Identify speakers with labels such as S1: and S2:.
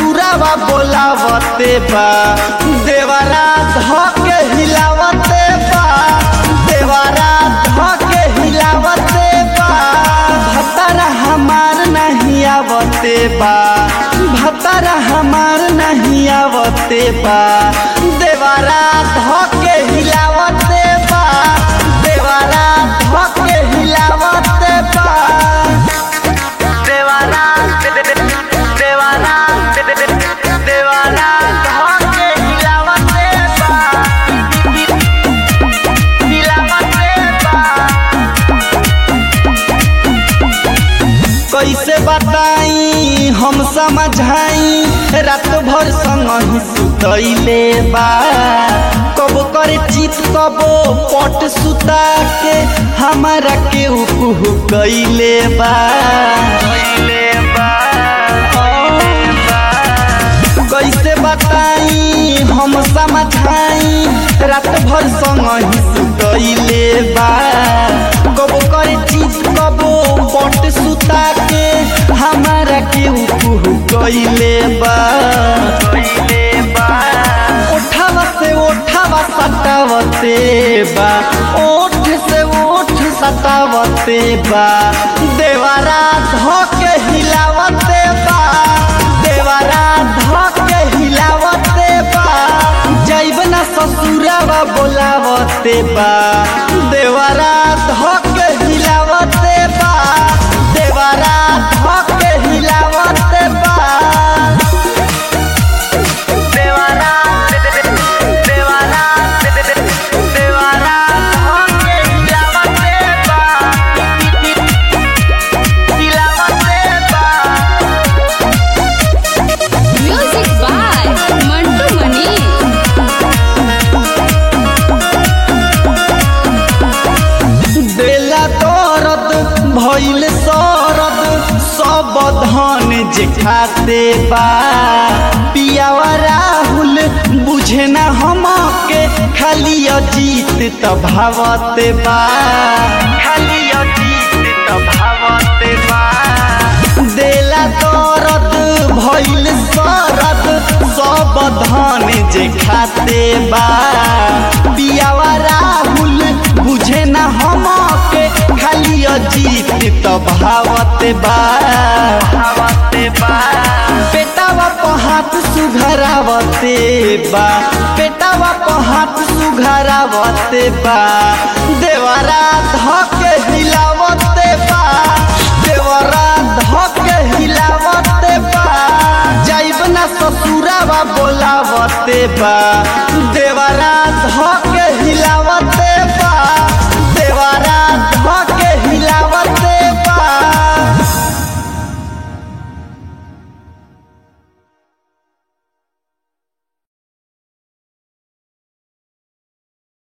S1: ससुरावा बोलावते बा देवरा धके हिलावते बा देवरा धके हिलावते बा भतारा हमार नहीं आवते बा भतारा हमार नहीं आवते बा देवरा धके हिलावते बा देवरा धके हिलावते बा देवरा देवरा देवरा धके हिलावते बा हिलावते बा कैसे बताई हम समझाई रात भर संग ही सुतैले बा कब करे चित कब पट सुता के हमारा के उकुहु कैले बा कैसे बताई हम समझाई रात भर संग ही सुतैले बा कब करे चित कब पट सुता के हमारा के उकुहु कैले बा उठावा से उठावा सटावते बा ओठ से ओठ सटावते बा देवरा धके हिलावते बा देवरा धके हिलावते बा जैब ना ससुरावा बोलावते बा देवरा धके हिलावते बा देवरा धके हिलावते बा देवरा देवरा देवरा धके हिलावते बा हिलावते बा
S2: Music by Mantu Mani.
S1: देला दर्द भइल सरद सब धन जे खाते बा पियावा राहुल बुझे ना हमके खाली अजीत त भावते बा खाली अजीत त भावते बा देला दर्द भइल सरद सब धन जे खाते बा पियावा राहुल बुझे ना हमके खाली अजीत त भावते बा पेटावा पर हाथ सुघरावते बा पेटावा पर हाथ सुघरावते बा देवरा धके हिलावते बा देवरा धके हिलावते बा जाइब ना ससुरावा बोलावते बा